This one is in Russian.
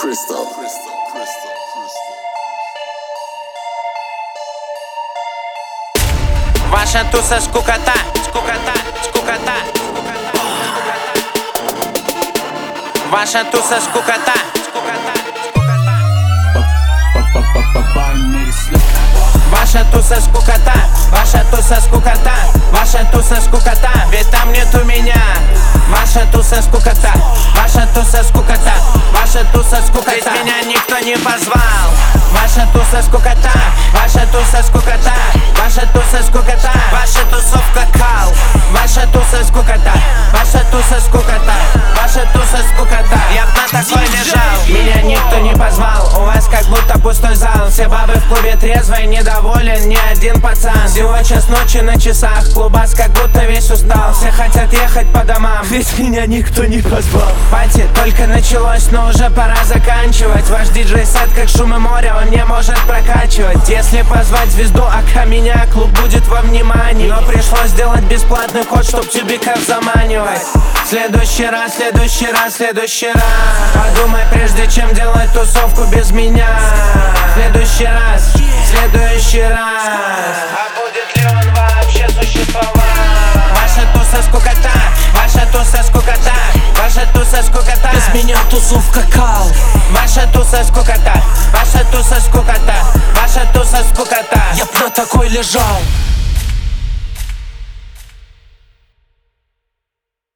Crystal. Ваша туса скукота, скукота, скукота. Ваша туса скукота, скукота, скукота. Ваша туса скукота, ваша туса скукота, ваша туса скукота, ведь там нету меня. Ваша туса скукота, ваша туса скукота, ваша туса скукота, ведь меня никто не позвал. Ваша туса скукота, ваша туса скукота, ваша туса скукота, ваша тусовка кал. Ваша туса скукота, ваша туса скукота, ваша туса скукота. Я б на такой лежал, меня никто не позвал. У вас как будто пустой зал, все бабы в клубе трезвые, недоволен ни один пацан. Всего час ночи на часах, клубас как будто весь устал. Все хотят ехать по домам, ведь меня никто не позвал. Пати только началось, но уже пора заканчивать. Ваш диджей-сет как шумы моря, он не может прокачивать. Если позвать звезду, ака меня, клуб будет во внимании. Но пришлось сделать бесплатный ход, чтоб тюбиков заманивать. Следующий раз, следующий раз, следующий раз подумай, прежде чем делать тусовку без меня. Следующий раз, следующий раз. А будет ли он вообще существовать? Ваша туса скукота, ваша туса скукота, ваша туса скукота, без меня тусовка кал. Ваша туса скукота, ваша туса скукота, ваша туса скукота. Я б на такой лежал.